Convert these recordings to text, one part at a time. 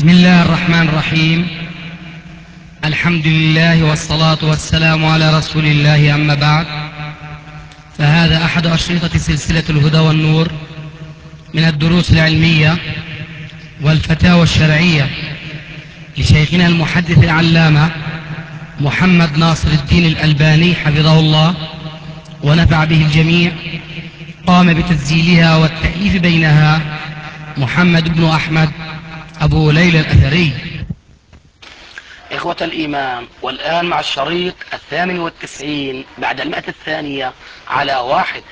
بسم الله الرحمن الرحيم. الحمد لله والصلاة والسلام على رسول الله، أما بعد، فهذا أحد أشرطة سلسلة الهدى والنور من الدروس العلمية والفتاوى الشرعية لشيخنا المحدث العلامة محمد ناصر الدين الألباني حفظه الله ونفع به الجميع. قام بتسجيلها والتأليف بينها محمد بن أحمد أبو ليلى الأثري. إخوة الإيمان، والآن مع الشريط 98 بعد 100 على 1.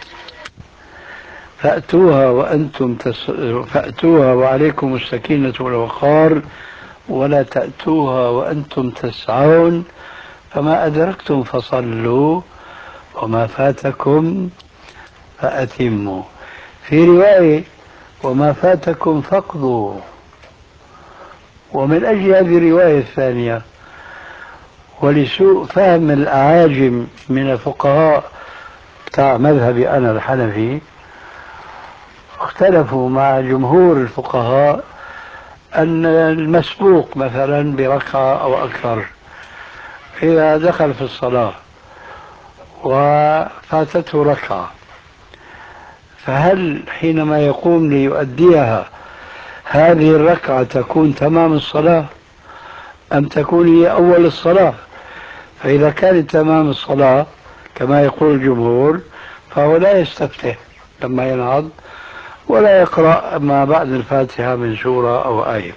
فأتوها وعليكم السكينة والوقار، ولا تأتوها وأنتم تسعون، فما أدركتم فصلوا وما فاتكم فأتموا. في رواية وما فاتكم فاقضوا. ومن أجل هذه الرواية الثانية ولسوء فهم الأعاجم من الفقهاء بتاع مذهبي أنا الحنفي، اختلفوا مع جمهور الفقهاء أن المسبوق مثلا بركعة أو أكثر إذا دخل في الصلاة وفاتته ركعة، فهل حينما يقوم ليؤديها هذه الركعة تكون تمام الصلاة أم تكون هي أول الصلاة؟ فإذا كانت تمام الصلاة كما يقول الجمهور فهو لا يستفتح لما ينهض ولا يقرأ ما بعد الفاتحة من سورة أو آية.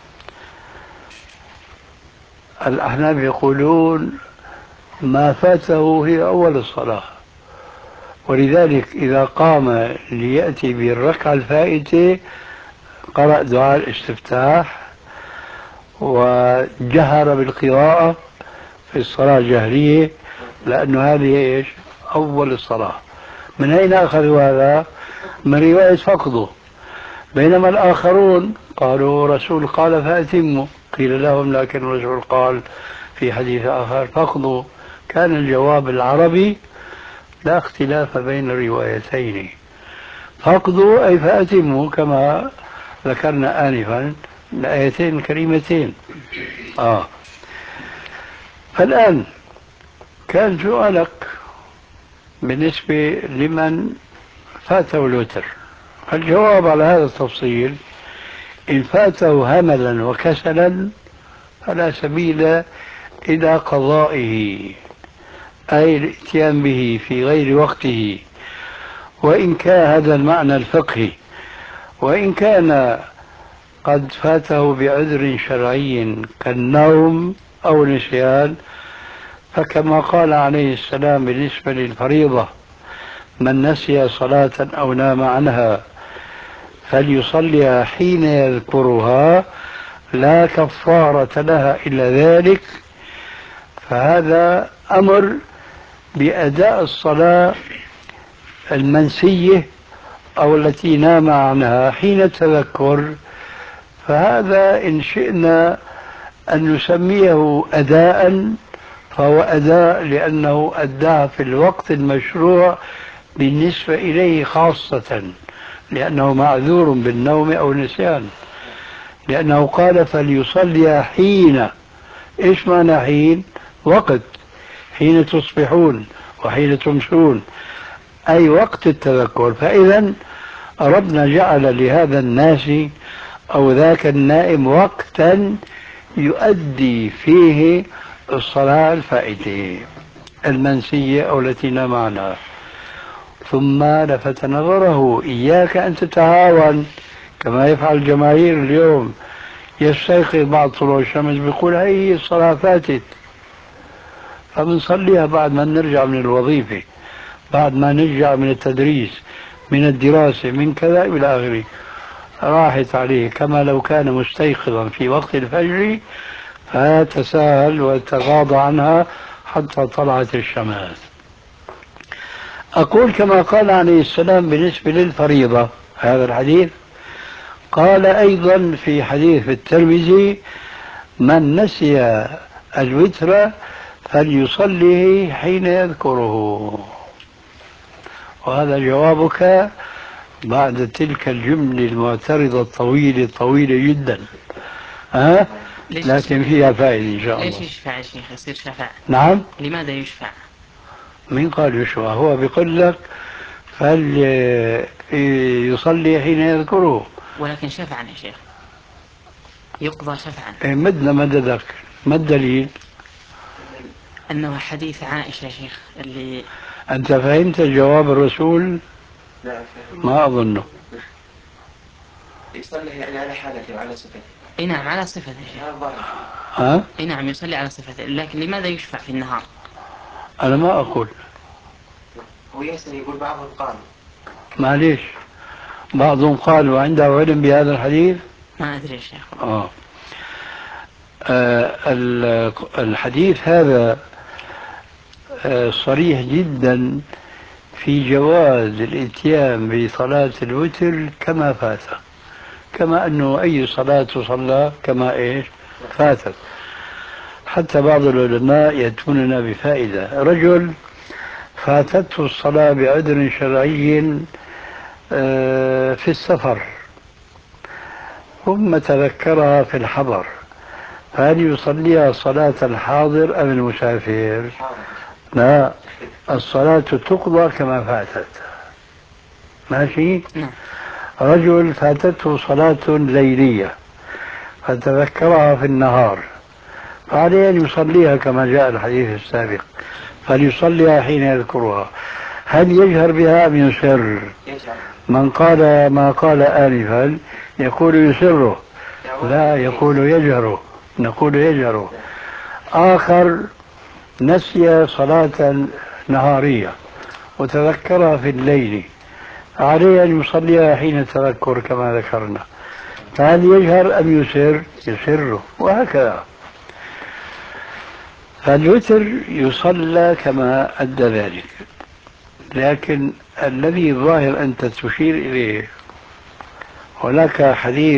الأحناف يقولون ما فاته هي أول الصلاة، ولذلك إذا قام ليأتي بالركعة الفائتة قرأ دعاء الاستفتاح وجهر بالقراءة في الصلاة جهرية، لأنه هذه إيش؟ أول الصلاة. من أين أخذوا هذا؟ من رواية فقده. بينما الآخرون قالوا رسول قال فأتموا، قيل لهم لكن الرسول قال في حديث آخر فقده. كان الجواب العربي لا اختلاف بين الروايتين، فقدوا أي فأتموا، كما ذكرنا آنفا الآيتين الكريمتين. فالآن كان سؤالك بالنسبة لمن فاته الوتر. الجواب على هذا التفصيل: إن فاته هملا وكسلا فلا سبيل إلى قضائه، أي الاتيان به في غير وقته، وإن كان هذا المعنى الفقهي. وإن كان قد فاته بعذر شرعي كالنوم أو نسيان، فكما قال عليه السلام بالنسبة للفريضة: من نسي صلاة أو نام عنها فليصليها حين يذكرها لا كفارة لها إلا ذلك. فهذا أمر بأداء الصلاة المنسية أو التي نام عنها حين التذكر، فهذا إن شئنا أن نسميه أداء فهو أداء، لأنه أداه في الوقت المشروع بالنسبة إليه خاصة، لأنه معذور بالنوم أو النسيان، لأنه قال فليصلي حين. إيش معنى حين؟ وقت، حين تصبحون وحين تمسون، أي وقت التذكر. فإذا ربنا جعل لهذا الناس أو ذاك النائم وقتا يؤدي فيه الصلاة الفائتة المنسية أو التي نام عنها. ثم لفت نظره: إياك أن تتهاون كما يفعل الجماهير اليوم. يستيقظ بعد طلوع الشمس بيقول هي الصلاة فاتت، فبنصليها بعد ما نرجع من الوظيفة، بعد ما نرجع من التدريس، من الدراسة، من كذا إلى آخره. راحت عليه كما لو كان مستيقظا في وقت الفجر، فتساهل وتغاضى عنها حتى طلعت الشمس. أقول كما قال عليه السلام بالنسبة للفريضة هذا الحديث، قال أيضا في حديث الترمذي: من نسي الوتر فليصلي حين يذكره. وهذا جوابك بعد تلك الجملة المعترضة الطويلة جدا. ها؟ ليش لكن فيها فائدة إن شاء ليش الله. يشفع يا شيخ؟ يصير شفاعة. نعم. لماذا يشفع؟ مين قال يشفع؟ هو بيقول لك يصلي حين يذكره. ولكن شفعا يا شيخ، يقضى شفعا. مدنا مددك، ما الدليل؟ أنه حديث عائشة يا شيخ اللي... أنت فهمت جواب الرسول؟ لا ما أظنه. يصلي يعني على حالته وعلى صفته. اي نعم على صفته يا شيخ. ها؟ اي نعم يصلي على صفته، لكن لماذا يشفع في النهار؟ أنا ما أقول. هو يحسن يقول بعضهم قال. معليش، بعضهم قال وعنده علم بهذا الحديث. ما أدري يا شيخ. الحديث هذا صريح جدا في جواز الاتيان بصلاة الوتر كما فات، كما أنه أي صلاة تصلى كما إيش فاتت. حتى بعض العلماء يأتوننا بفائدة. رجل فاتته الصلاة بعذر شرعي في السفر ثم تذكرها في الحضر، هل يصليها صلاة الحاضر أم المسافر؟ لا، الصلاة تقضى كما فاتت. ماشي؟ نعم. رجل فاتته صلاة ليلية فتذكرها في النهار، فعليه أن يصليها كما جاء الحديث السابق، فليصليها حين يذكرها. هل يجهر بها أم يسر؟ من قال ما قال آنفا يقول يسره، لا يقول يجهره، نقول يجهره. آخر نسي صلاة نهارية وتذكرها في الليل، عليه أن يصليها حين التذكر كما ذكرنا، فهل يجهر أم يسر؟ يسره، وهكذا. فالوتر يصلى كما أدى ذلك، لكن الذي ظاهر أنت تشير إليه هناك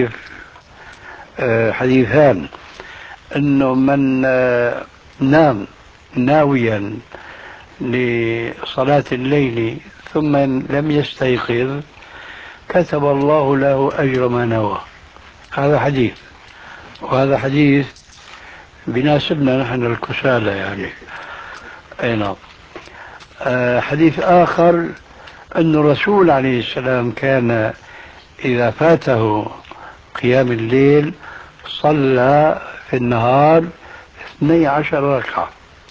حديثان، أنه من نام ناويا لصلاة الليل ثم لم يستيقظ كتب الله له أجر ما نوى. هذا حديث، وهذا حديث بناسبنا نحن الكسالى يعني. أي نعم. حديث آخر أن الرسول عليه السلام كان إذا فاته قيام الليل صلى في النهار 12 ركعة.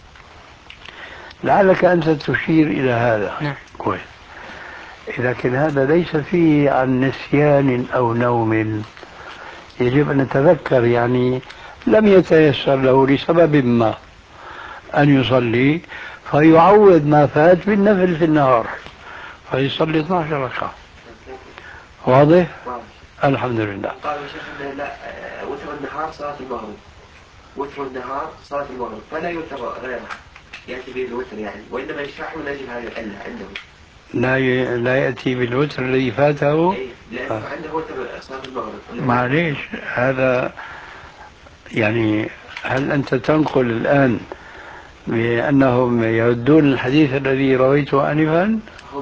لعلك أنت تشير إلى هذا. نعم. كويس. لكن هذا ليس فيه عن نسيان أو نوم، يجب أن نتذكر، يعني لم يتيسر له لسبب ما أن يصلي فيعوض ما فات بالنفل في النهار فيصلي 12 ركعة. واضح؟ الحمد لله. قالوا شيخ لا، وتر النهار صلاة المغرب، وتر النهار صلاة المغرب، فلا يوتر غيرها يأتي به الوتر يعني، وإنما يشرح من أجل هذه العلة عنده. لا يأتي بالوتر الذي فاته. لأنه عنده وتر صلاة المغرب. معليش، هذا يعني هل أنت تنقل الآن بأنهم يردون الحديث الذي رويته آنفا؟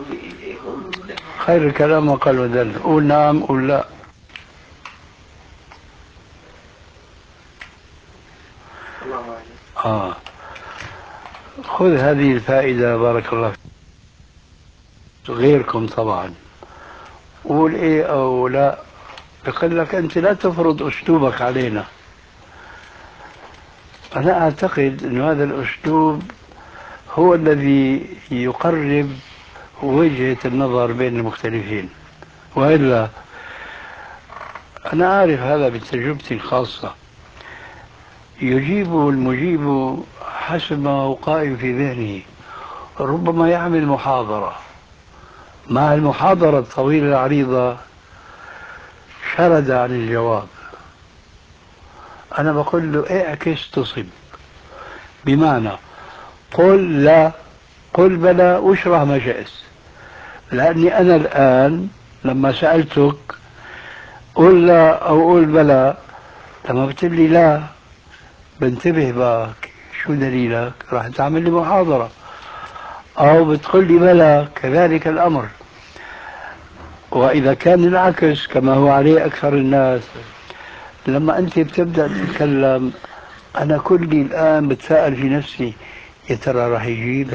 خير الكلام ما قال ودل. قول نعم قول لا. خذ هذه الفائدة بارك الله فيك. غيركم طبعا قول ايه او لا، بقول لك انت لا تفرض اسلوبك علينا. انا اعتقد ان هذا الاسلوب هو الذي يقرب وجهة النظر بين المختلفين، والا انا اعرف هذا بتجربتي الخاصة. يجيب المجيب حسب ما هو قائم في ذهنه. ربما يعمل محاضرة، مع المحاضرة الطويلة العريضة شرد عن الجواب. أنا بقول له اعكس تصب، بمعنى قل لا، قل بلى، واشرح ما شئت. لأني أنا الآن لما سألتك قل لا أو قل بلى، لما بتقول لي لا بنتبه بقى شو دليلك، راح تعمل لي محاضرة. أو بتقول لي بلى كذلك الأمر. وإذا كان العكس كما هو عليه أكثر الناس، لما أنت بتبدأ تتكلم أنا كلي الآن بتساءل في نفسي يا ترى راح يجيب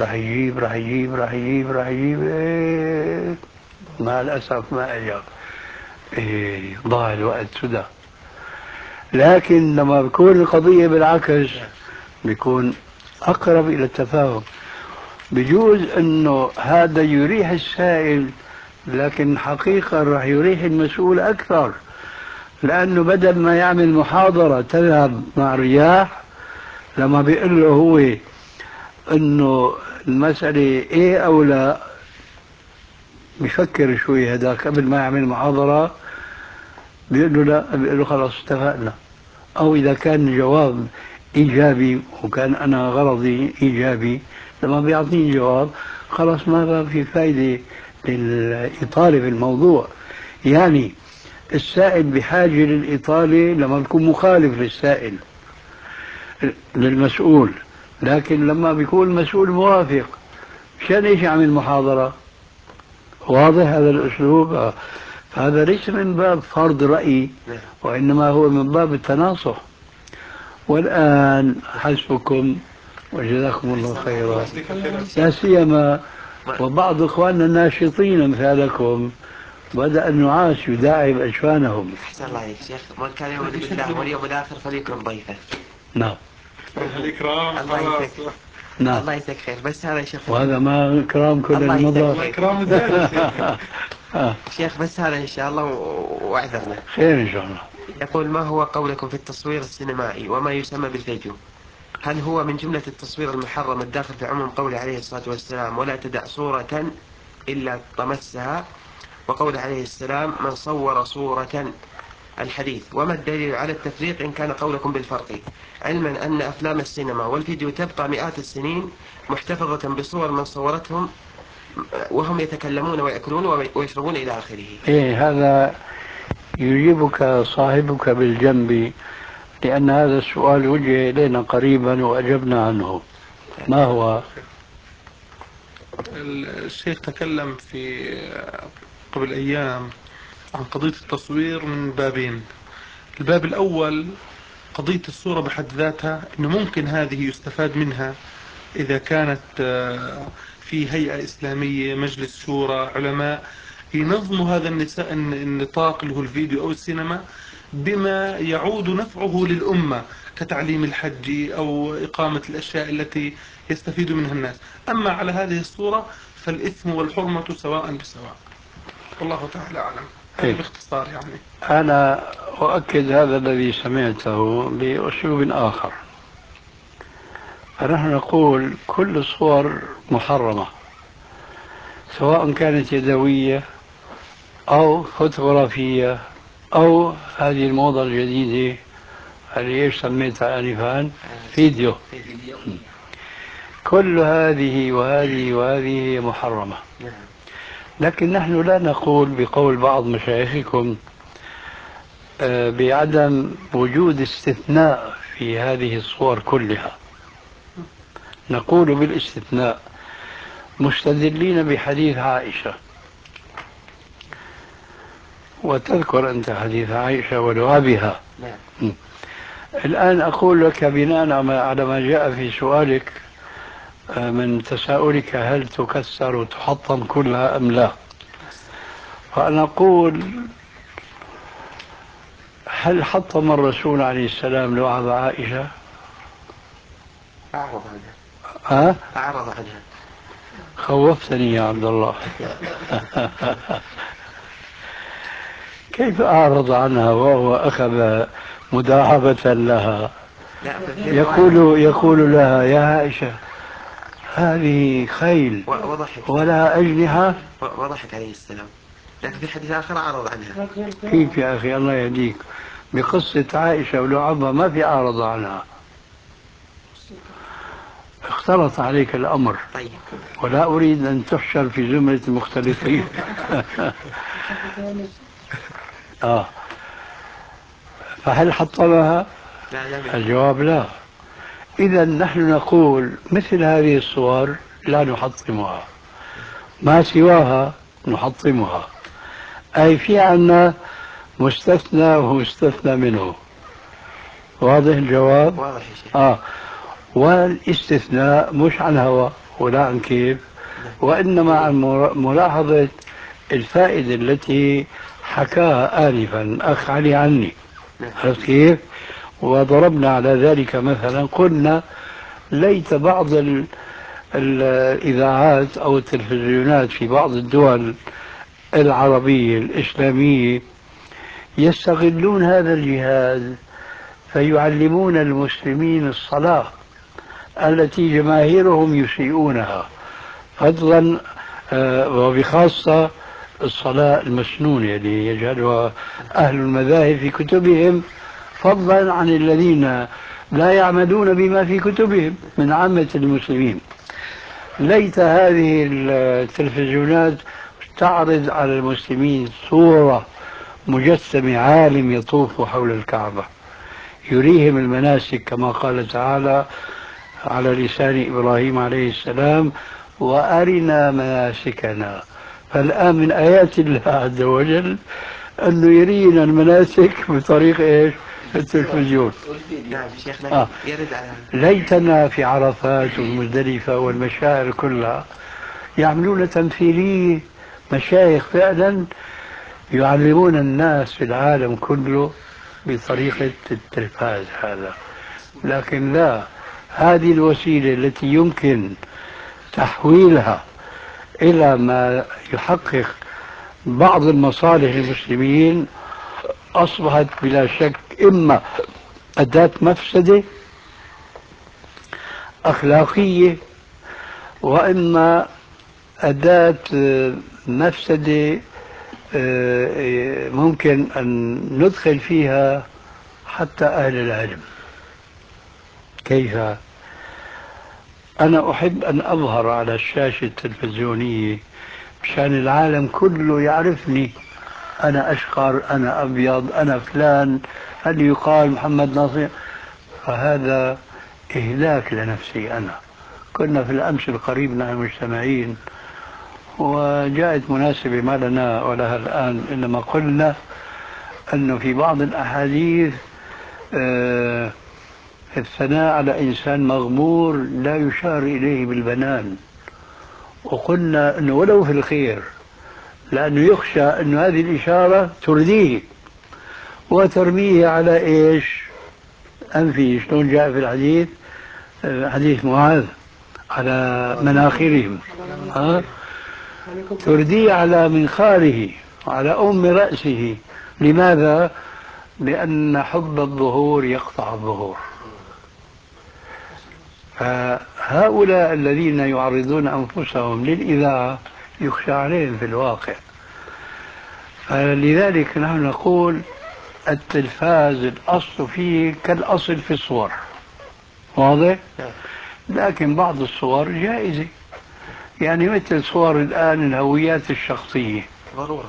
إيه مع الأسف ما أجاب. إيه ضاع الوقت سدى. لكن لما بكون القضية بالعكس بيكون أقرب إلى التفاهم. بجوز أنه هذا يريح السائل، لكن حقيقة راح يريح المسؤول أكثر، لأنه بدل ما يعمل محاضرة تذهب مع رياح، لما بيقول له هو أنه المسألة إيه أو لا، بيفكر شوي هذاك قبل ما يعمل محاضرة، بيقول له لا، بيقول له خلاص اتفقنا. أو إذا كان الجواب إيجابي وكان أنا غرضي إيجابي، لما بيعطيني جواب خلاص ما في فايدة للإطالة في الموضوع. يعني السائل بحاجة للإطالة لما بيكون مخالف للسائل للمسؤول، لكن لما بيكون المسؤول موافق مشان ايش يعمل محاضرة؟ واضح هذا الأسلوب؟ هذا ليس من باب فرض رأي، وإنما هو من باب التناصح. والآن حسبكم وجزاكم الله خيرا، لا سيما وبعض إخواننا الناشطين أمثالكم بدأ النعاس يداعب أجفانهم. أحسن الله عليك شيخ، من كان يؤمن بالله واليوم الآخر فليكرم ضيفه. نعم. الإكرام الله يسعدك. نعم. الله يجزاك خير. بس هذا يا شيخ، وهذا ما إكرام كل المضاف. إكرام شيخ بس هذا إن شاء الله واعذرنا. خير إن شاء الله. يقول: ما هو قولكم في التصوير السينمائي وما يسمى بالفيديو؟ هل هو من جملة التصوير المحرم الداخل في عموم قوله عليه الصلاة والسلام: ولا تدع صورة إلا طمسها، وقول عليه السلام: من صور صورة، الحديث؟ وما الدليل على التفريق إن كان قولكم بالفرق، علما أن أفلام السينما والفيديو تبقى مئات السنين محتفظة بصور من صورتهم وهم يتكلمون ويأكلون ويشربون إلى آخره؟ إيه هذا يجيبك صاحبك بالجنب، لأن هذا السؤال وجه إلينا قريبا وأجبنا عنه. ما هو؟ الشيخ تكلم في قبل أيام عن قضية التصوير من بابين. الباب الأول قضية الصورة بحد ذاتها، أنه ممكن هذه يستفاد منها إذا كانت في هيئة إسلامية، مجلس شورى، علماء ينظموا هذا النطاق اللي هو الفيديو أو السينما بما يعود نفعه للأمة كتعليم الحج أو إقامة الأشياء التي يستفيد منها الناس. أما على هذه الصورة فالإثم والحرمة سواء بسواء، والله تعالى أعلم. هذا باختصار يعني. أنا أؤكد هذا الذي سمعته بأسلوب آخر. فنحن نقول كل الصور محرمة، سواء كانت يدوية أو فوتوغرافية أو هذه الموضة الجديدة اللي ايش سميتها آنفا؟ فيديو. كل هذه وهذه محرمة. لكن نحن لا نقول بقول بعض مشايخكم بعدم وجود استثناء في هذه الصور كلها. نقول بالاستثناء مستدلين بحديث عائشة، وتذكر أنت حديث عائشة ولعابها. الآن أقول لك بناء على ما جاء في سؤالك من تساؤلك هل تكسر وتحطم كلها أم لا، فأنا أقول هل حطم الرسول عليه السلام لعاب عائشة؟ أعرض عنها. أعرض عنها. خوفتني يا عبد الله. كيف أعرض عنها وهو أخذ مداعبة لها؟ يقول لها يا عائشة هذه خيل ولا أجنحة، وضحك عليه السلام. لكن في حديث آخر أعرض عنها. كيف يا أخي الله يهديك؟ بقصة عائشة ولعبها ما في أعرض عنها، اختلط عليك الأمر. طيب. ولا أريد أن تحشر في زمرة المختلطين. فهل حطمها؟ لا. الجواب لا. إذا نحن نقول مثل هذه الصور لا نحطمها، ما سواها نحطمها. أي في عنا مستثنى ومستثنى منه. واضح الجواب؟ واضح يا شيخ. والاستثناء مش عن هوى ولا عن كيف، وإنما عن ملاحظة الفائدة التي حكاها آنفا أخ علي عني. عرفت كيف؟ وضربنا على ذلك مثلا، قلنا ليت بعض الإذاعات أو التلفزيونات في بعض الدول العربية الإسلامية يستغلون هذا الجهاز فيعلمون المسلمين الصلاة التي جماهيرهم يسيئونها، فضلا وبخاصة الصلاة المسنونة اللي يجهلها أهل المذاهب في كتبهم، فضلا عن الذين لا يعملون بما في كتبهم من عامة المسلمين. ليت هذه التلفزيونات تعرض على المسلمين صورة مجسم عالم يطوف حول الكعبة يريهم المناسك كما قال تعالى على لسان إبراهيم عليه السلام: وأرنا مناسكنا. فالآن من آيات الله عز وجل أنه يرينا المناسك بطريق إيش؟ التلفزيون. نعم شيخنا. يرد على ليتنا في عرفات والمزدلفة والمشاعر كلها يعملون تمثيلية، مشايخ فعلا يعلمون الناس في العالم كله بطريقة التلفاز هذا. لكن لا، هذه الوسيلة التي يمكن تحويلها إلى ما يحقق بعض المصالح المسلمين أصبحت بلا شك إما أداة مفسدة أخلاقية، وإما أداة مفسدة ممكن أن ندخل فيها حتى أهل العلم. كيف؟ أنا أحب أن أظهر على الشاشة التلفزيونية مشان العالم كله يعرفني، أنا أشقر، أنا أبيض، أنا فلان، هل يقال محمد ناصر؟ فهذا إهلاك لنفسي أنا. كنا في الأمس القريب نحن مجتمعين وجاءت مناسبة ما لنا ولها الآن، إنما قلنا أنه في بعض الأحاديث الثناء على إنسان مغمور لا يشار إليه بالبنان، وقلنا أنه ولو في الخير، لأنه يخشى أن هذه الإشارة ترديه وترميه على إيش؟ أنفي، شلون جاء في الحديث، حديث معاذ، على مناخرهم، ترديه على منخاره وعلى أم رأسه. لماذا؟ لأن حب الظهور يقطع الظهور. فهؤلاء الذين يعرضون أنفسهم للإذاعة يخشى عليهم في الواقع. فلذلك نحن نقول التلفاز الأصل فيه كالأصل في الصور، واضح؟ لكن بعض الصور جائزة، يعني مثل صور الآن الهويات الشخصية ضرورة.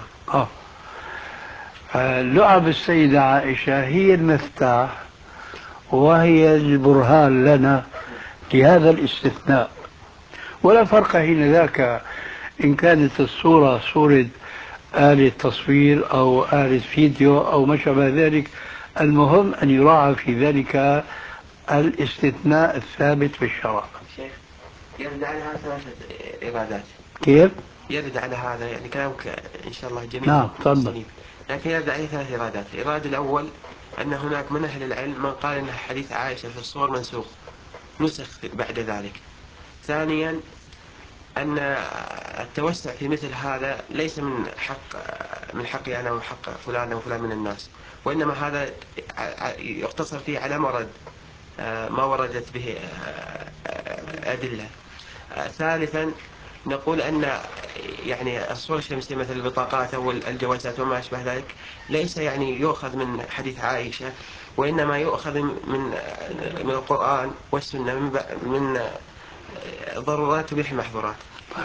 لعب السيدة عائشة هي المفتاح وهي البرهان لنا لهذا الاستثناء. ولا فرق حين ذاك إن كانت الصورة صورة آلة تصوير أو آلة فيديو أو ما شابه ذلك، المهم أن يراعى في ذلك الاستثناء الثابت في الشرع. شيخ يرد على هذا ثلاثة إرادات. كيف؟ يرد على هذا يعني كلامك إن شاء الله جميل. نعم تفضل. لكن يرد عليه ثلاث إرادات. الإرادة الأول أن هناك من أهل العلم من قال أن حديث عائشة في الصور منسوخ نسخ بعد ذلك. ثانيا أن التوسع في مثل هذا ليس من حقي أنا وحق فلان وفلان من الناس، وإنما هذا يقتصر فيه على ما وردت به أدلة. ثالثا نقول أن يعني الصور الشمسية مثل البطاقات أو الجوازات وما أشبه ذلك ليس يعني يؤخذ من حديث عائشة، وإنما يؤخذ من القرآن والسنة من ضرورات تبيح المحظورات.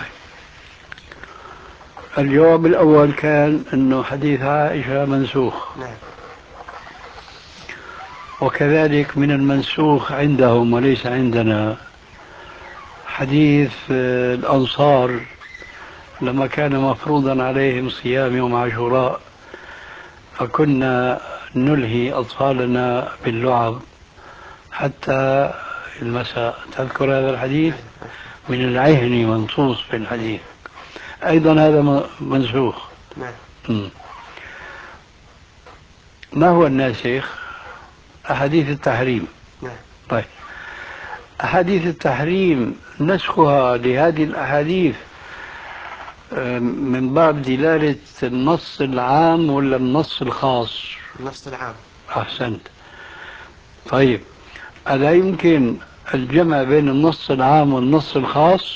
الجواب الأول كان أنه حديث عائشة منسوخ. نعم. وكذلك من المنسوخ عندهم وليس عندنا حديث الأنصار لما كان مفروضا عليهم صيام يوم عاشوراء، فكنا نلهي أطفالنا باللعب حتى المساء. تذكر هذا الحديث؟ من العهن منصوص في الحديث. أيضا هذا منسوخ. نعم. ما هو الناسخ؟ أحاديث التحريم. نعم. طيب، أحاديث التحريم نسخها لهذه الأحاديث من باب دلالة النص العام ولا النص الخاص؟ النص العام. أحسنت. طيب، ألا يمكن الجمع بين النص العام والنص الخاص؟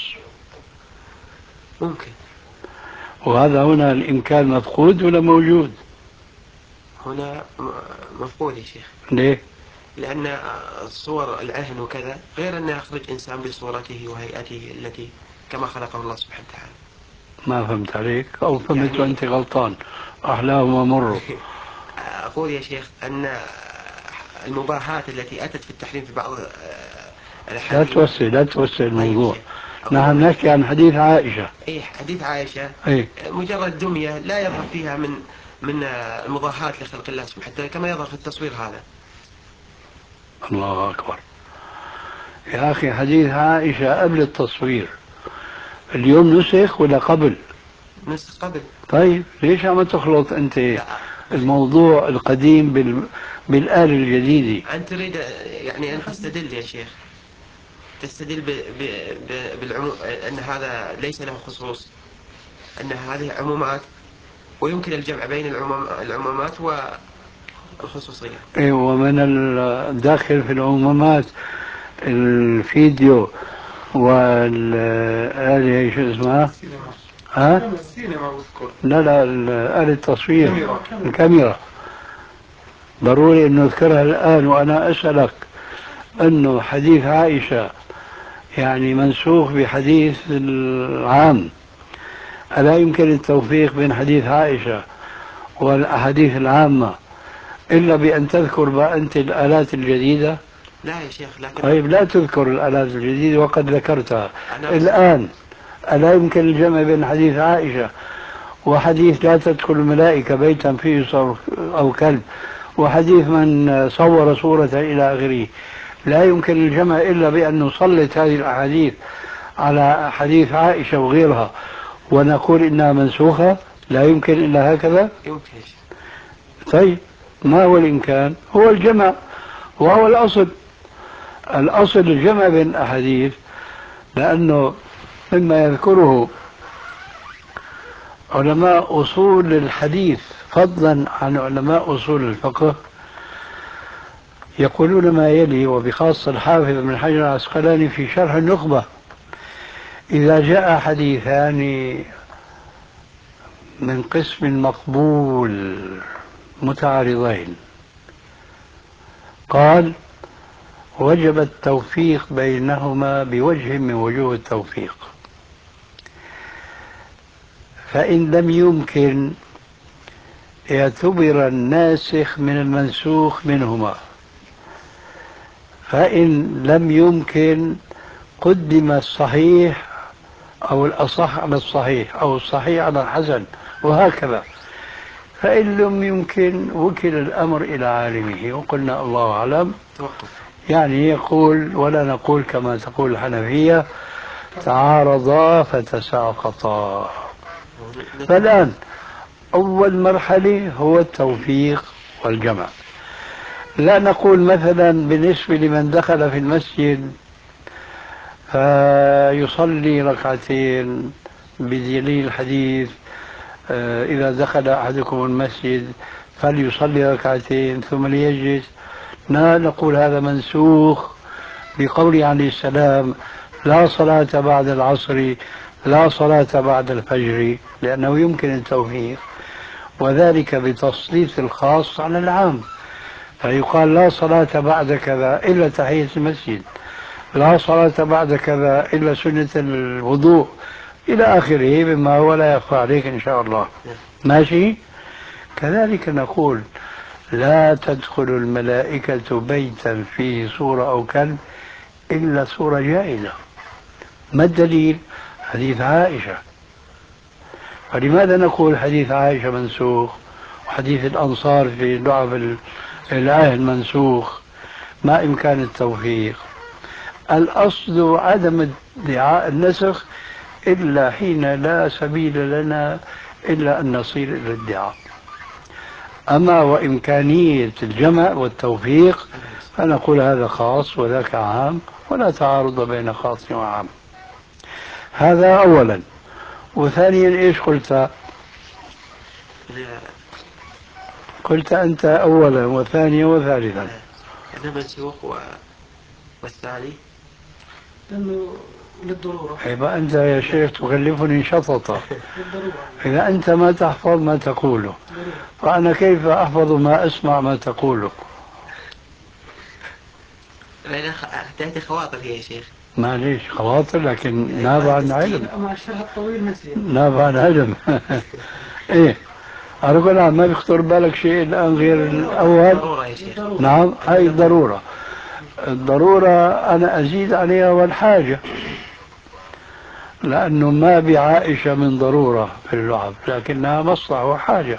ممكن. وهذا هنا الإمكان مفقود ولا موجود؟ هنا مفقود يا شيخ. ليه؟ لأن صور العهن وكذا غير أن يخرج إنسان بصورته وهيئته التي كما خلقه الله سبحانه وتعالى. ما فهمت عليك، أو فهمت يعني وأنت غلطان. أحلاهما مر. أقول يا شيخ أن المباحات التي أتت في التحريم في بعض لا الأحاديث. توسع لا توسع طيب الموضوع. شيخ. نحن نحكي عن حديث عائشة. أي حديث عائشة. أي. مجرد دمية لا يظهر فيها من المضاهاة لخلق الله سبحانه وتعالى كما يظهر في التصوير هذا. الله أكبر يا أخي، حديث عائشة قبل التصوير، اليوم نسخ ولا قبل؟ نسخ قبل. طيب ليش عم تخلط أنت لا. الموضوع القديم بالآلة الجديدة؟ أنت تريد يعني أن تستدل يا شيخ، تستدل بالعموم أن هذا ليس له خصوص، أن هذه عمومات ويمكن الجمع بين العمومات والخصوصية. إيه، ومن الداخل في العمومات الفيديو والآلة شو اسمها؟ ها؟ السينما بذكر. لا لا، آلة التصوير، الكاميرا. ضروري أن نذكرها الآن وأنا أسألك أنه حديث عائشة يعني منسوخ بحديث العام. ألا يمكن التوفيق بين حديث عائشة والأحاديث العامة إلا بأن تذكر بقى أنت الآلات الجديدة؟ لا يا شيخ، لكن طيب لا تذكر الآلات الجديدة وقد ذكرتها أنا الآن. ألا يمكن الجمع بين حديث عائشة وحديث لا تدخل الملائكة بيتا فيه صور أو كلب، وحديث من صور صورة إلى آخره؟ لا يمكن الجمع إلا بأن نسلط هذه الأحاديث على حديث عائشة وغيرها ونقول إنها منسوخة. لا يمكن إلا هكذا. يمكن يا شيخ. طيب، ما هو الإمكان؟ هو الجمع، وهو الأصل. الأصل الجمع بين الأحاديث، لأنه مما يذكره علماء أصول الحديث فضلا عن علماء أصول الفقه يقولون ما يلي، وبخاصة الحافظ ابن حجر العسقلاني في شرح النخبة: إذا جاء حديثان من قسم مقبول متعارضين، قال وجب التوفيق بينهما بوجه من وجوه التوفيق، فإن لم يمكن اعتبر الناسخ من المنسوخ منهما، فإن لم يمكن قدم الصحيح أو الأصح على الصحيح أو الصحيح على الحسن، وهكذا. فإن لم يمكن وكل الأمر إلى عالمه، وقلنا الله أعلم. توقف. يعني يقول ولا نقول كما تقول الحنفية تعارضا فتساقطا. فالآن أول مرحلة هو التوفيق والجمع. لا نقول مثلا بالنسبة لمن دخل في المسجد فيصلي ركعتين بدليل الحديث إذا دخل أحدكم المسجد فليصلي ركعتين ثم ليجلس. لا نقول هذا منسوخ بقوله عليه السلام لا صلاة بعد العصر لا صلاة بعد الفجر، لأنه يمكن التوفيق، وذلك بتسليط الخاص على العام. فيقال لا صلاة بعد كذا إلا تحية المسجد، لا صلاة بعد كذا إلا سنة الوضوء، إلى آخره مما هو لا يخفى عليك إن شاء الله. ماشي. كذلك نقول لا تدخل الملائكة بيتا فيه صورة أو كلب إلا صورة جائزة. ما الدليل؟ حديث عائشة. فلماذا نقول حديث عائشة منسوخ وحديث الأنصار في لعب العهد منسوخ؟ ما إمكان التوفيق. الأصل عدم ادعاء النسخ إلا حين لا سبيل لنا إلا أن نصل إلى الادعاء. أما وإمكانية الجمع والتوفيق فنقول هذا خاص وذاك عام، ولا تعارض بين خاص وعام. هذا أولا. وثانيا إيش قلت؟ قلت أنت أولا وثانيا وثالثا. المنسوخ والثاني لأنه للضرورة. يبقى أنت يا شيخ تكلفني شططة. إذا أنت ما تحفظ ما تقوله فأنا كيف أحفظ ما أسمع ما تقوله؟ تأتي خواطر هي يا شيخ. معليش خواطر، لكن ناب عن علم. مع الشرح الطويل نسي. ناب عن علم. إيه، على كل حال ما بيخطر بالك شيء الآن غير الأول؟ ضرورة يا شيخ. نعم، هاي الضرورة. الضرورة أنا أزيد عليها والحاجة، لأنه ما بعائشة من ضرورة في اللعب، لكنها مصلحة وحاجة.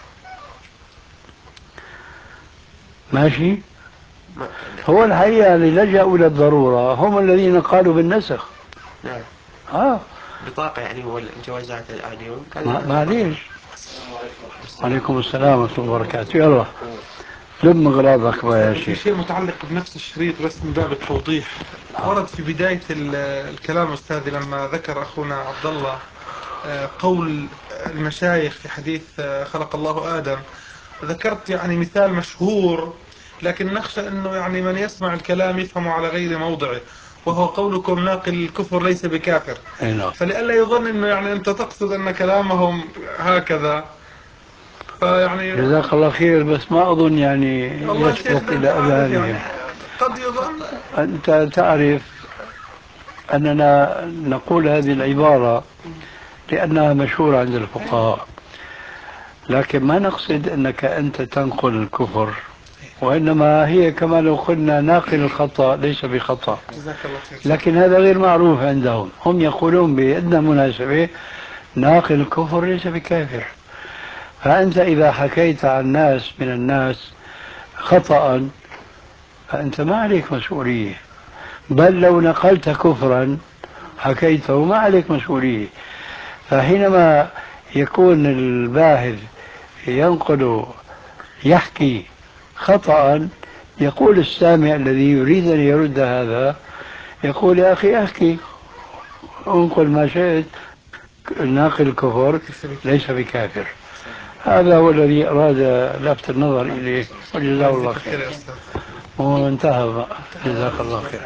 ماشي. هو الحقيقة اللي لجأوا إلى الضرورة هم الذين قالوا بالنسخ. نعم. بطاقة يعني هو الجوازات اليوم. معليش. عليكم السلام ورحمة الله وبركاته. يلا لم اغراضك يا في شيخ. شيء متعلق بنفس الشريط بس من باب التوضيح. ورد في بداية الكلام أستاذي لما ذكر أخونا عبد الله قول المشايخ في حديث خلق الله آدم، ذكرت يعني مثال مشهور، لكن نخشى أنه يعني من يسمع الكلام يفهمه على غير موضعه، وهو قولكم ناقل الكفر ليس بكافر. فلئلا يظن أنه يعني أنت تقصد أن كلامهم هكذا، فيعني جزاك الله خير، بس ما أظن يعني يسبق إلى أذهانهم. قد يظن. أنت تعرف أننا نقول هذه العبارة لأنها مشهورة عند الفقهاء، لكن ما نقصد أنك أنت تنقل الكفر، وإنما هي كما لو قلنا ناقل الخطأ ليس بخطأ. لكن هذا غير معروف عندهم. هم يقولون بأدنى مناسبة ناقل الكفر ليس بكافر. فأنت إذا حكيت عن ناس من الناس خطأ فأنت ما عليك مسؤولية، بل لو نقلت كفرا حكيته ما عليك مسؤولية. فحينما يكون الباحث ينقل يحكي خطأ، يقول السامع الذي يريد أن يرد هذا، يقول يا أخي أحكي انقل ما شئت، ناقل الكفر ليس بكافر. هذا هو الذي أراد لفت النظر إليه، وجزاه الله خير. وانتهى بقى. جزاك الله خير.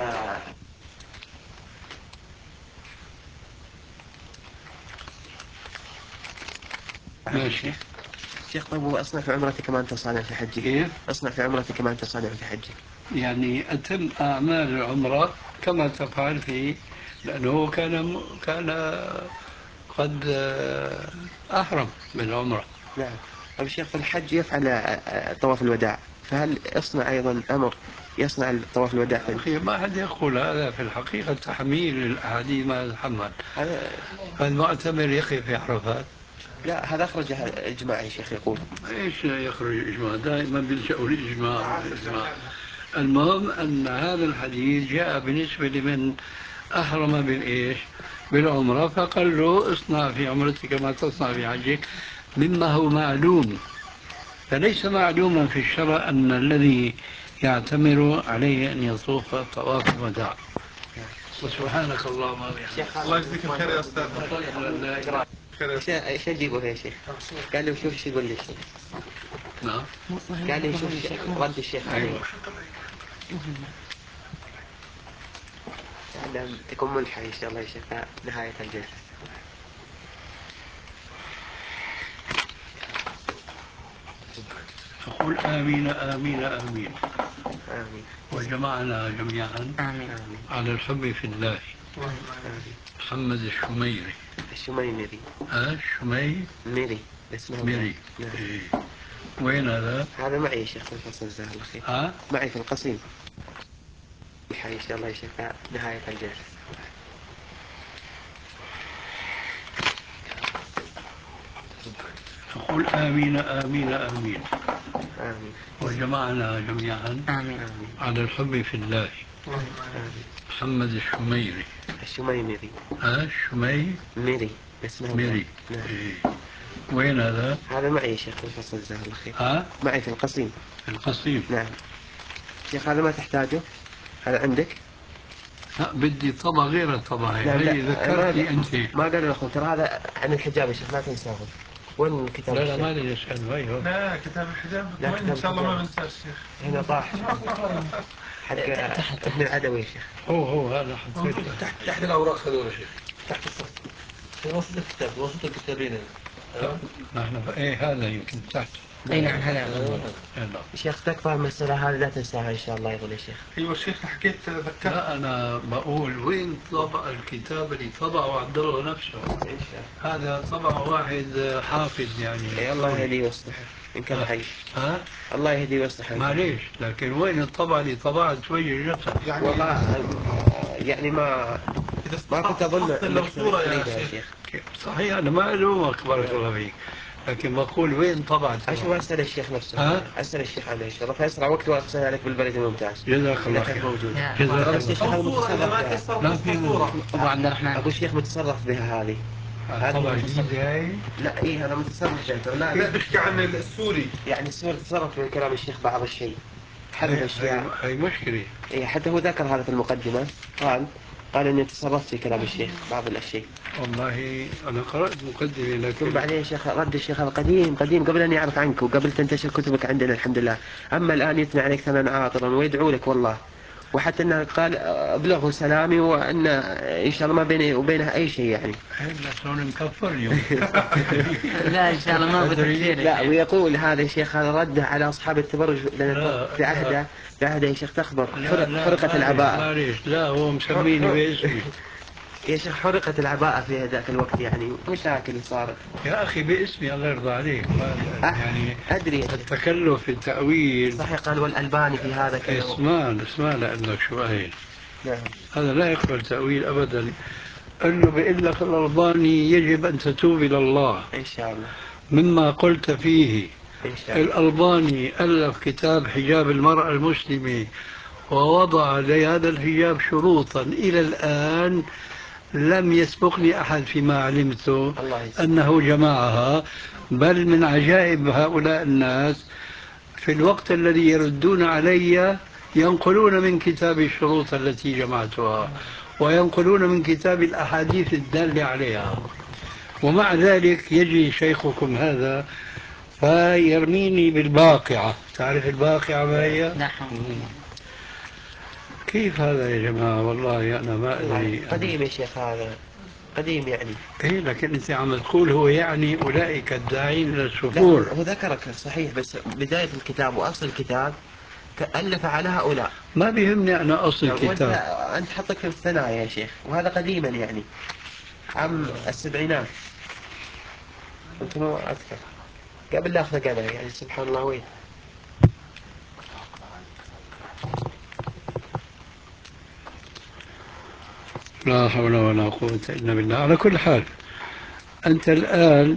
ماشي. شيخ طيب وأصنع في عمرتي كما أنت صانع في حجك. كيف؟ أصنع في عمرتي كما أنت صانع في حجك. يعني أتم أعمال العمرة كما تفعل فيه، لأنه كان قد أحرم بالعمرة. نعم. طيب الشيخ في الحج يفعل طواف الوداع، فهل يصنع أيضا أمر يصنع طواف الوداع؟ أخي ما حد يقول هذا، في الحقيقة تحميل الأحاديث ما يتحمل. فالمعتمر يقف في عرفات. لا هذا أخرج إجماع يا شيخ يقول. ايش يخرج اجماع؟ دائما بيلجأوا الاجماع. المهم ان هذا الحديث جاء بالنسبه لمن احرم بالايش؟ بالعمره، فقال له اصنع في عمرتك كما تصنع في حجك، مما هو معلوم. فليس معلوما في الشرع ان الذي يعتمر عليه ان يطوف طواف الوداع. وسبحانك اللهم وبحمدك. الله يجزيك الخير يا أستاذ. ايش اجيبه يا شيخ؟ قال لي وشوف ايش يقول لي الشيخ. نعم. قال لي شوف رد الشيخ عليه. لعل تكون ملحة ان شاء الله يا شيخ نهاية الجلسة. أقول آمين آمين آمين. آمين. وجمعنا جميعا آمين. على الحب في الله. محمد الشميري. الشميمري. الشميمري اسمه ميري. نعم. إيه. وين هذا؟ هذا معي يا شيخ في الفصل جزاه الله خير. معي في القصيم. ان شاء الله يا شيخ نهاية الجلسة. أقول آمين آمين آمين. آمين. وجمعنا جميعا آمين. على الحب في الله. محمد الشميري. الشميمري. الشميمري. اسمه ميري. نعم. إيه. وين هذا؟ هذا معي شيخ في الفصل جزاه الله خير. ها؟ معي في القصيم. القصيم. نعم. شيخ هذا ما تحتاجه؟ هذا عندك؟ لا بدي طبع غير الطبع لا، هي ذكرتني انت. ما قال اخوي ترى هذا عن الحجاب يا شيخ، لا تنساه. وين الكتاب؟ لا ما لي يسأل وين. لا كتاب الحجاب لا، وين؟ ان شاء الله ما بنساه الشيخ. هنا طاح حق ابن العدوي يا شيخ. هو هذا حطيته تحت الأوراق هذول يا شيخ، تحت السطر في وسط الكتاب، وسط الكتابين. نحن ايه هذا يمكن تحت. أي نعم هذا. يلا. شيخ تكفى المسألة هذه لا تنساها إن شاء الله يقول يا شيخ. ايوه الشيخ حكيت ذكرت. لا انا بقول وين طبع الكتاب اللي طبعه عبد الله نفسه. هذا طبع واحد حافظ يعني. الله يهديه ويصلحه إن كان حي. ها؟ الله يهديه ويصلحه. معليش لكن وين الطبعة اللي طبعت وجه جسد؟ يعني والله يعني ما كنت أظن لو صورة يا يا شيخ. صحيح انا ما الومك بارك الله فيك، لكن بقول وين طبعت؟ أشوف أسأل الشيخ نفسه. ها؟ أسأل الشيخ عنه إن شاء الله فيسرع وقت وأرسل عليك بالبريد الممتاز. جزاك الله إذا كان خير. موجود. جزاك بس الله. الشيخ هذا صورة إذا ما متصرف تيسر لا في صورة. أبو عبد الرحمن. أبو الشيخ متصرف بها هذه. طبعا جديدة هاي. لا إيه هذا متصرف جدا. لا بحكي عن السوري. يعني السور تصرف في كلام الشيخ بعض الشيء. حذف أشياء. هاي مشكلة. إيه حتى هو ذكر هذا في المقدمة. قال إني تصرفت في كلام الشيخ بعض الأشياء. والله أنا قرأت مقدمة ثم لكن بعدين شيخ رد الشيخ هذا قديم قبل أن يعرف عنك وقبل تنتشر كتبك عندنا الحمد لله. أما الآن يثني عليك ثمن عاطرا ويدعو لك والله. وحتى أنه قال أبلغه سلامي وأن إن شاء الله ما بيني وبينه أي شيء يعني. شلون مكفر اليوم. لا إن شاء الله ما بتكفير. لا ويقول هذا الشيخ هذا رده على أصحاب التبرج في عهده يا شيخ تخبر حرقت العباءة. معليش لا هو مسميني باسمي. يا شيخ حرقت العباءة في ذاك الوقت يعني مشاكل صارت. يا أخي باسمي الله يرضى عليك يعني أدري يا شيخ. التكلف في التأويل صحيح قال والألباني في هذا كذا. اسمع لأنك شو قايل. نعم. هذا لا يقبل تأويل أبدا. أنه بيقول لك الألباني يجب أن تتوب إلى الله إن شاء الله. مما قلت فيه. إن شاء الله. الألباني ألف كتاب حجاب المرأة المسلمة ووضع لهذا الحجاب شروطا إلى الآن لم يسبقني أحد فيما علمته أنه جمعها. بل من عجائب هؤلاء الناس في الوقت الذي يردون علي ينقلون من كتاب الشروط التي جمعتها وينقلون من كتاب الأحاديث الدالة عليها، ومع ذلك يجي شيخكم هذا فيرميني بالباقعة. تعرف الباقعة ما هي؟ نعم. كيف هذا يا جماعة؟ والله أنا ما أدري. قديم يا شيخ هذا قديم يعني. إيه لكن أنت عم تقول هو يعني أولئك الداعين إلى السفور. هو ذكرك صحيح بس بداية الكتاب وأصل الكتاب ألف على هؤلاء. ما بيهمني أنا أصل الكتاب. أنت حطك في الثنايا يا شيخ وهذا قديما يعني عام السبعينات يمكن أكثر قبل لا أخذ قدر يعني سبحان الله وين. لا حول ولا قوة إلا بالله. على كل حال أنت الآن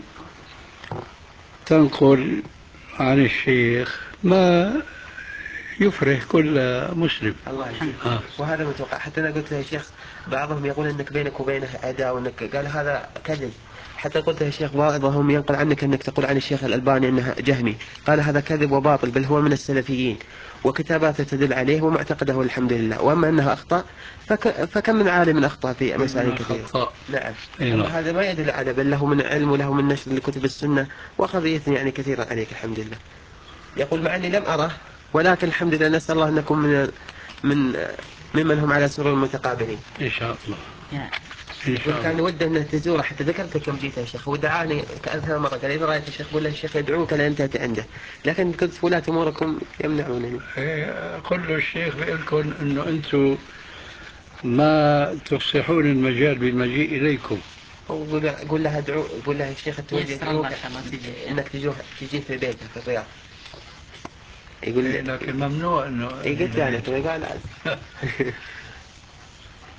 تنقل عن الشيخ ما يفرح كل مسلم. الله يحفظك. وهذا متوقع. حتى أنا قلت له يا شيخ بعضهم يقول أنك بينك وبينه عداوة وأنك قال هذا كذب. حتى قلت له يا شيخ بعضهم ينقل عنك أنك تقول عن الشيخ الألباني أنه جهمي. قال هذا كذب وباطل بل هو من السلفيين وكتاباته تدل عليه ومعتقده الحمد لله. وأما أنه أخطأ فكم من عالم أخطأ في مسائل كثيرة. نعم. هذا ما يدل على بل له من علم وله من نشر لكتب السنة وقضية يعني كثيرا عليك الحمد لله. يقول مع أني لم أره ولكن الحمد لله نسأل الله أن نكون ممن هم على سرور متقابلين إن شاء الله. كان وده أنه تزوره حتى ذكرت لك يوم جيت يا شيخ ودعاني كأكثر مرة قال إذا رأيت الشيخ قول له الشيخ يدعوك لأن تأتي عنده لكن قلت ولاة أموركم يمنعونني. قل له الشيخ بيقول لكم أنه أنتم ما تفسحون المجال بالمجيء إليكم. قول له ادعو قول له الشيخ التوجه يدعوك انك تجي في بيته في الرياض. يقول لكن ممنوع انه قلت له قال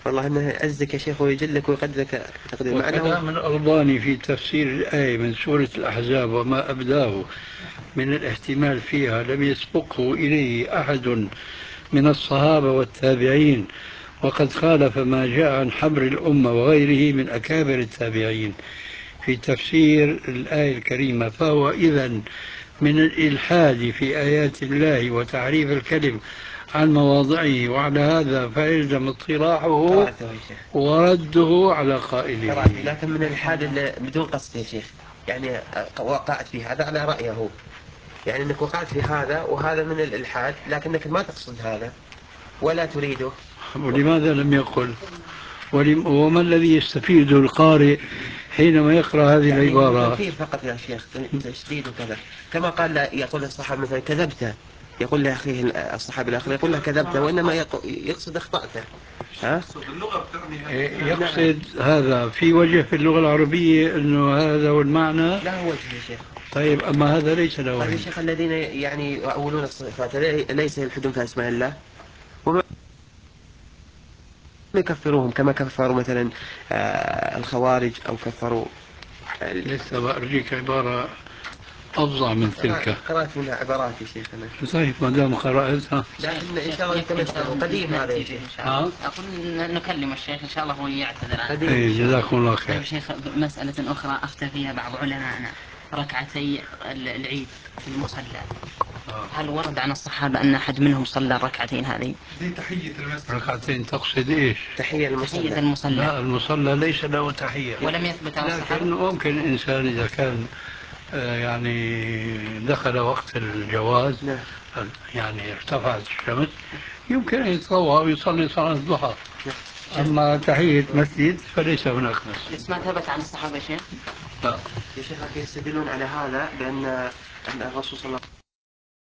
والله انه يعزك يا شيخ ويجلك ويقدرك تقدير، مع انه وكلام الألباني في تفسير الآية من سورة الأحزاب وما أبداه من الاحتمال فيها لم يسبقه إليه أحد من الصحابة والتابعين، وقد خالف ما جاء عن حبر الأمة وغيره من أكابر التابعين في تفسير الآية الكريمة، فهو إذن من الإلحاد في آيات الله وتعريف الكلم عن مواضعه، وعلى هذا فيلزم اطراحه قرأته يا شيخ، ورده على قائله. قرأته، لكن من الإلحاد بدون قصد يا شيخ، يعني وقعت في هذا على رأيه هو، يعني انك وقعت في هذا وهذا من الإلحاد، لكنك ما تقصد هذا ولا تريده. ولماذا لم يقل؟ وما الذي يستفيده القارئ حينما يقرأ هذه يعني العبارة؟ تنفيذ فقط يا شيخ، تشديد وكذا، كما قال يقول الصحابي مثلا كذبت، يقول لأخيه الصحابي الآخر يقول له كذبت، وإنما يقصد أخطأته. ها؟ يقصد هذا في وجه في اللغة العربية أنه هذا هو المعنى؟ لا هو وجه يا شيخ. طيب أما هذا ليس له طيب يا وجه. شيخ، الذين يعني يؤولون الصفات ليس يلحدون في أسماء الله، وما يكفروهم كما كفروا مثلا الخوارج أو كفروا لسه بأرجيك عبارة أفظع من تلك. قرأت منها عبارات يا شيخ أنا. طيب ما دام قرأتها. لكن إن شاء الله نتمثل قديم هذا يا شيخ. أقول نكلم الشيخ إن شاء الله هو يعتذر عنه. جزاكم الله طيب خير. شيخ، مسألة أخرى أفتى فيها بعض علمائنا، ركعتي العيد في المصلى، هل ورد عن الصحابة أن أحد منهم صلى الركعتين هذه؟ زي تحية المسجد. ركعتين تقصد إيش؟ تحية تحية المصلى. لا، المصلى، المصلى ليس له تحية، ولم يثبت عن الصحابة. لكن ممكن الإنسان إذا كان يعني دخل وقت الجواز، نعم. يعني ارتفعت الشمس، يمكن أن يتطوع ويصلي صلاة الضحى. أما تحية مسجد فليس هناك مسجد. بس ما ثبت عن الصحابة شيء. لا. يا شيخ يستدلون على هذا بأن الرسول صلى الله عليه وسلم